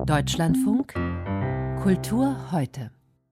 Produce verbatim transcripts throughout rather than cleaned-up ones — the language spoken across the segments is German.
Deutschlandfunk Kultur heute.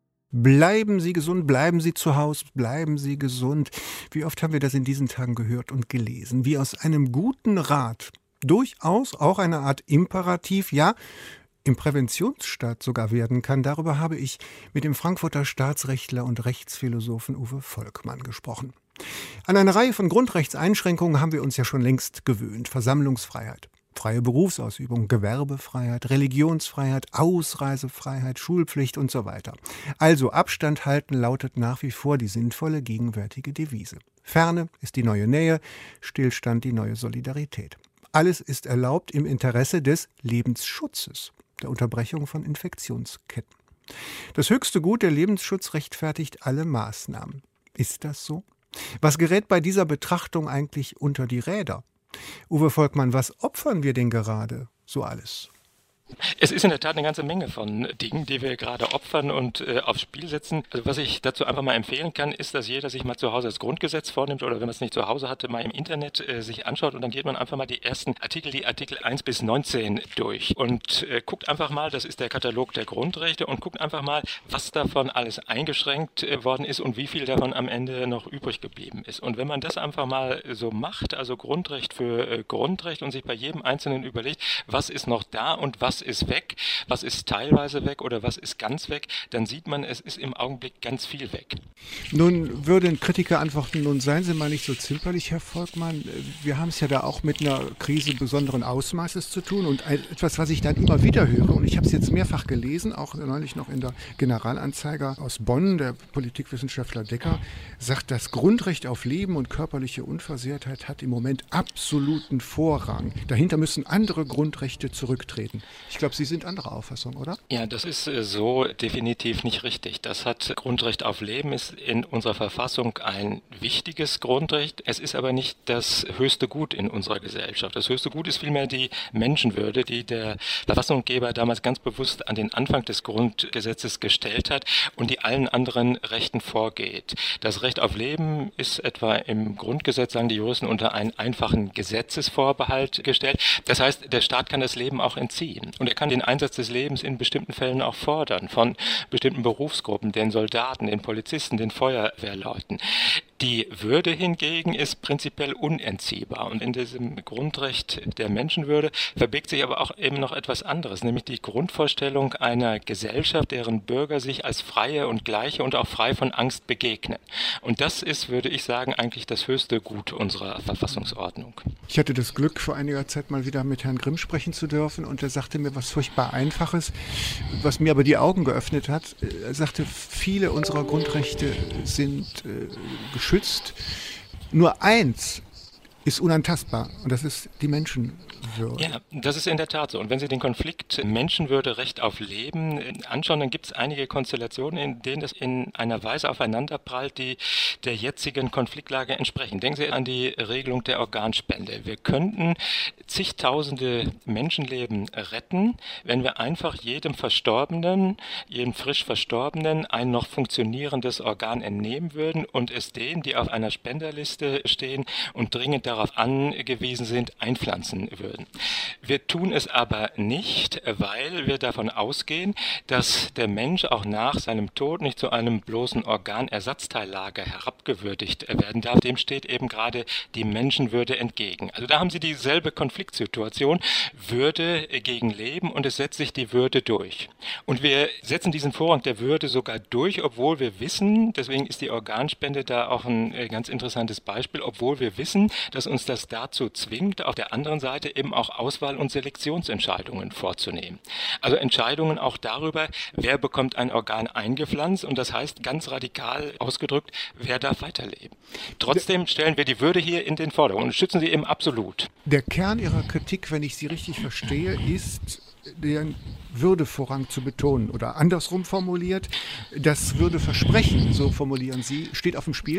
Bleiben Sie gesund, bleiben Sie zu Hause, bleiben Sie gesund. Wie oft haben wir das in diesen Tagen gehört und gelesen? Wie aus einem guten Rat durchaus auch eine Art Imperativ, ja, im Präventionsstaat sogar werden kann. Darüber habe ich mit dem Frankfurter Staatsrechtler und Rechtsphilosophen Uwe Volkmann gesprochen. An eine Reihe von Grundrechtseinschränkungen haben wir uns ja schon längst gewöhnt. Versammlungsfreiheit, freie Berufsausübung, Gewerbefreiheit, Religionsfreiheit, Ausreisefreiheit, Schulpflicht und so weiter. Also Abstand halten lautet nach wie vor die sinnvolle gegenwärtige Devise. Ferne ist die neue Nähe, Stillstand die neue Solidarität. Alles ist erlaubt im Interesse des Lebensschutzes, der Unterbrechung von Infektionsketten. Das höchste Gut, der Lebensschutz, rechtfertigt alle Maßnahmen. Ist das so? Was gerät bei dieser Betrachtung eigentlich unter die Räder? Uwe Volkmann, was opfern wir denn gerade so alles? Es ist in der Tat eine ganze Menge von Dingen, die wir gerade opfern und äh, aufs Spiel setzen. Also was ich dazu einfach mal empfehlen kann, ist, dass jeder sich mal zu Hause das Grundgesetz vornimmt oder wenn man es nicht zu Hause hatte, mal im Internet äh, sich anschaut und dann geht man einfach mal die ersten Artikel, die Artikel eins bis neunzehn durch und äh, guckt einfach mal, das ist der Katalog der Grundrechte und guckt einfach mal, was davon alles eingeschränkt äh, worden ist und wie viel davon am Ende noch übrig geblieben ist. Und wenn man das einfach mal so macht, also Grundrecht für äh, Grundrecht und sich bei jedem Einzelnen überlegt, was ist noch da und was ist weg, was ist teilweise weg oder was ist ganz weg, dann sieht man, es ist im Augenblick ganz viel weg. Nun würde ein Kritiker antworten, nun seien Sie mal nicht so zimperlich, Herr Volkmann. Wir haben es ja da auch mit einer Krise besonderen Ausmaßes zu tun und etwas, was ich dann immer wieder höre, und ich habe es jetzt mehrfach gelesen, auch neulich noch in der Generalanzeiger aus Bonn, der Politikwissenschaftler Decker, sagt, das Grundrecht auf Leben und körperliche Unversehrtheit hat im Moment absoluten Vorrang. Dahinter müssen andere Grundrechte zurücktreten. Ich glaube, Sie sind anderer Auffassung, oder? Ja, das ist äh, so definitiv nicht richtig. Das hat Grundrecht auf Leben, ist in unserer Verfassung ein wichtiges Grundrecht. Es ist aber nicht das höchste Gut in unserer Gesellschaft. Das höchste Gut ist vielmehr die Menschenwürde, die der Verfassungsgeber damals ganz bewusst an den Anfang des Grundgesetzes gestellt hat und die allen anderen Rechten vorgeht. Das Recht auf Leben ist etwa im Grundgesetz, sagen die Juristen, unter einen einfachen Gesetzesvorbehalt gestellt. Das heißt, der Staat kann das Leben auch entziehen. Und er kann den Einsatz des Lebens in bestimmten Fällen auch fordern, von bestimmten Berufsgruppen, den Soldaten, den Polizisten, den Feuerwehrleuten. Die Würde hingegen ist prinzipiell unentziehbar. Und in diesem Grundrecht der Menschenwürde verbirgt sich aber auch eben noch etwas anderes, nämlich die Grundvorstellung einer Gesellschaft, deren Bürger sich als freie und gleiche und auch frei von Angst begegnen. Und das ist, würde ich sagen, eigentlich das höchste Gut unserer Verfassungsordnung. Ich hatte das Glück, vor einiger Zeit mal wieder mit Herrn Grimm sprechen zu dürfen und er sagte mir was furchtbar Einfaches, was mir aber die Augen geöffnet hat. Er sagte, viele unserer Grundrechte sind äh, geschützt. Nur eins ist unantastbar und das ist die Menschenwürde. Ja, das ist in der Tat so. Und wenn Sie den Konflikt Menschenwürde, Recht auf Leben anschauen, dann gibt es einige Konstellationen, in denen das in einer Weise aufeinanderprallt, die der jetzigen Konfliktlage entsprechen. Denken Sie an die Regelung der Organspende. Wir könnten zigtausende Menschenleben retten, wenn wir einfach jedem Verstorbenen, jedem frisch Verstorbenen ein noch funktionierendes Organ entnehmen würden und es denen, die auf einer Spenderliste stehen und dringend darauf angewiesen sind, einpflanzen würden. Wir tun es aber nicht, weil wir davon ausgehen, dass der Mensch auch nach seinem Tod nicht zu einem bloßen Organersatzteillager herabgewürdigt werden darf. Dem steht eben gerade die Menschenwürde entgegen. Also da haben Sie dieselbe Konfliktsituation, Würde gegen Leben, und es setzt sich die Würde durch. Und wir setzen diesen Vorrang der Würde sogar durch, obwohl wir wissen, deswegen ist die Organspende da auch ein ganz interessantes Beispiel, obwohl wir wissen, dass uns das dazu zwingt, auf der anderen Seite eben auch Auswahl- und Selektionsentscheidungen vorzunehmen. Also Entscheidungen auch darüber, wer bekommt ein Organ eingepflanzt, und das heißt ganz radikal ausgedrückt, wer darf weiterleben. Trotzdem stellen wir die Würde hier in den Vordergrund und schützen sie eben absolut. Der Kern Ihrer Kritik, wenn ich Sie richtig verstehe, ist, den Würdevorrang zu betonen oder andersrum formuliert, das Würdeversprechen, so formulieren Sie, steht auf dem Spiel?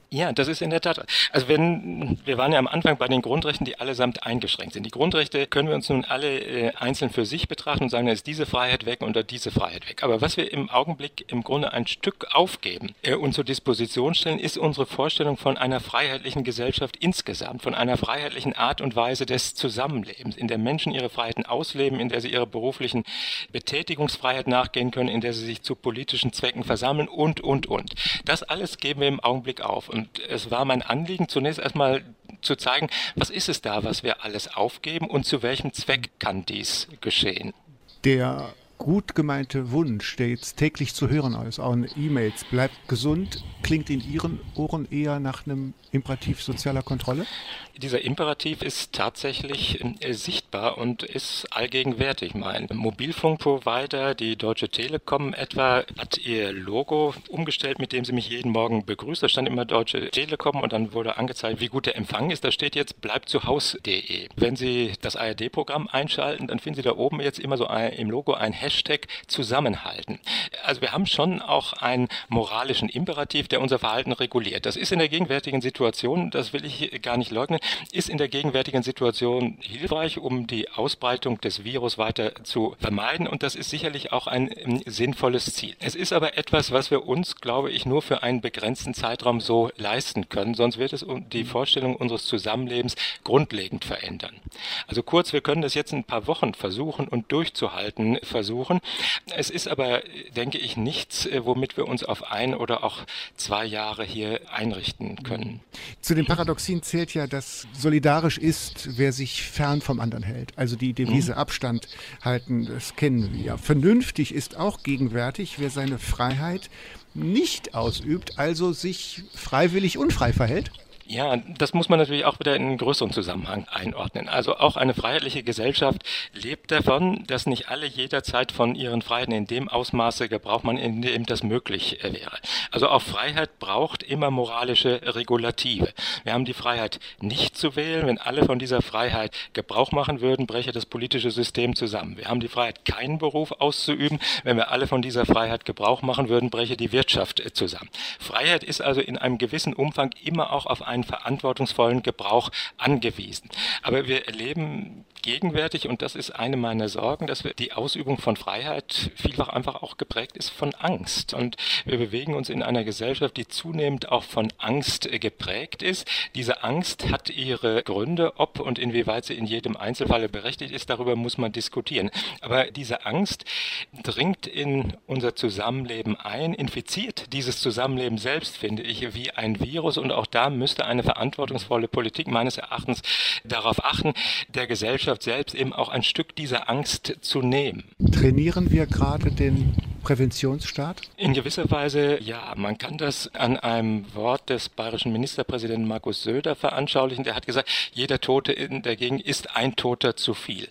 Ja, das ist in der Tat. Also wenn, wir waren ja am Anfang bei den Grundrechten, die allesamt eingeschränkt sind. Die Grundrechte können wir uns nun alle äh, einzeln für sich betrachten und sagen, da ist diese Freiheit weg oder diese Freiheit weg. Aber was wir im Augenblick im Grunde ein Stück aufgeben äh, und zur Disposition stellen, ist unsere Vorstellung von einer freiheitlichen Gesellschaft insgesamt, von einer freiheitlichen Art und Weise des Zusammenlebens, in der Menschen ihre Freiheiten ausleben, in der sie ihrer beruflichen Betätigungsfreiheit nachgehen können, in der sie sich zu politischen Zwecken versammeln und, und, und. Das alles geben wir im Augenblick auf. Und es war mein Anliegen, zunächst erstmal zu zeigen, was ist es da, was wir alles aufgeben und zu welchem Zweck kann dies geschehen. Der gut gemeinte Wunsch, der jetzt täglich zu hören ist, auch in E-Mails, bleibt gesund, klingt in Ihren Ohren eher nach einem Imperativ sozialer Kontrolle? Dieser Imperativ ist tatsächlich äh, sichtbar und ist allgegenwärtig. Mein Mobilfunkprovider, die Deutsche Telekom etwa, hat ihr Logo umgestellt, mit dem sie mich jeden Morgen begrüßt. Da stand immer Deutsche Telekom und dann wurde angezeigt, wie gut der Empfang ist. Da steht jetzt bleibzuhaus punkt de. Wenn Sie das A R D-Programm einschalten, dann finden Sie da oben jetzt immer so ein, im Logo ein Hashtag Zusammenhalten. Also wir haben schon auch einen moralischen Imperativ, der unser Verhalten reguliert. Das ist in der gegenwärtigen Situation, das will ich gar nicht leugnen, ist in der gegenwärtigen Situation hilfreich, um die Ausbreitung des Virus weiter zu vermeiden, und das ist sicherlich auch ein um, sinnvolles Ziel. Es ist aber etwas, was wir uns, glaube ich, nur für einen begrenzten Zeitraum so leisten können, sonst wird es die Vorstellung unseres Zusammenlebens grundlegend verändern. Also kurz, wir können das jetzt ein paar Wochen versuchen und durchzuhalten versuchen. Es ist aber, denke ich, nichts, womit wir uns auf ein oder auch zwei Jahre hier einrichten können. Zu den Paradoxien zählt ja, dass solidarisch ist, wer sich fern vom anderen hält. Also die Devise mhm. Abstand halten, das kennen wir ja. Vernünftig ist auch gegenwärtig, wer seine Freiheit nicht ausübt, also sich freiwillig unfrei verhält. Ja, das muss man natürlich auch wieder in einen größeren Zusammenhang einordnen. Also auch eine freiheitliche Gesellschaft lebt davon, dass nicht alle jederzeit von ihren Freiheiten in dem Ausmaße Gebrauch machen, in dem das möglich wäre. Also auch Freiheit braucht immer moralische Regulative. Wir haben die Freiheit nicht zu wählen. Wenn alle von dieser Freiheit Gebrauch machen würden, bräche das politische System zusammen. Wir haben die Freiheit, keinen Beruf auszuüben. Wenn wir alle von dieser Freiheit Gebrauch machen würden, bräche die Wirtschaft zusammen. Freiheit ist also in einem gewissen Umfang immer auch auf einen verantwortungsvollen Gebrauch angewiesen. Aber wir erleben gegenwärtig, und das ist eine meiner Sorgen, dass wir die Ausübung von Freiheit vielfach einfach auch geprägt ist von Angst. Und wir bewegen uns in einer Gesellschaft, die zunehmend auch von Angst geprägt ist. Diese Angst hat ihre Gründe, ob und inwieweit sie in jedem Einzelfall berechtigt ist, darüber muss man diskutieren. Aber diese Angst dringt in unser Zusammenleben ein, infiziert dieses Zusammenleben selbst, finde ich, wie ein Virus, und auch da müsste eine verantwortungsvolle Politik meines Erachtens darauf achten, der Gesellschaft selbst eben auch ein Stück dieser Angst zu nehmen. Trainieren wir gerade den Präventionsstaat? In gewisser Weise ja. Man kann das an einem Wort des bayerischen Ministerpräsidenten Markus Söder veranschaulichen. Der hat gesagt, jeder Tote in der Gegend ist ein Toter zu viel.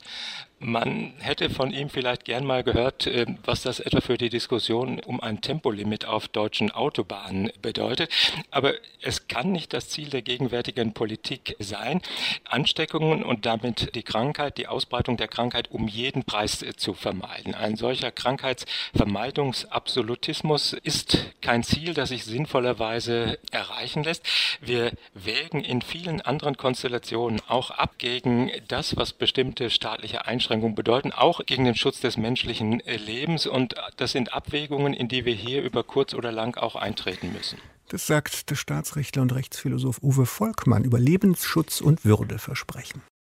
Man hätte von ihm vielleicht gern mal gehört, was das etwa für die Diskussion um ein Tempolimit auf deutschen Autobahnen bedeutet. Aber es kann nicht das Ziel der gegenwärtigen Politik sein, Ansteckungen und damit die Krankheit, die Ausbreitung der Krankheit um jeden Preis zu vermeiden. Ein solcher Krankheitsvermeidungsabsolutismus ist kein Ziel, das sich sinnvollerweise erreichen lässt. Wir wägen in vielen anderen Konstellationen auch ab gegen das, was bestimmte staatliche Einschränkungen bedeuten, auch gegen den Schutz des menschlichen Lebens, und das sind Abwägungen, in die wir hier über kurz oder lang auch eintreten müssen. Das sagt der Staatsrechtler und Rechtsphilosoph Uwe Volkmann über Lebensschutz und Würdeversprechen.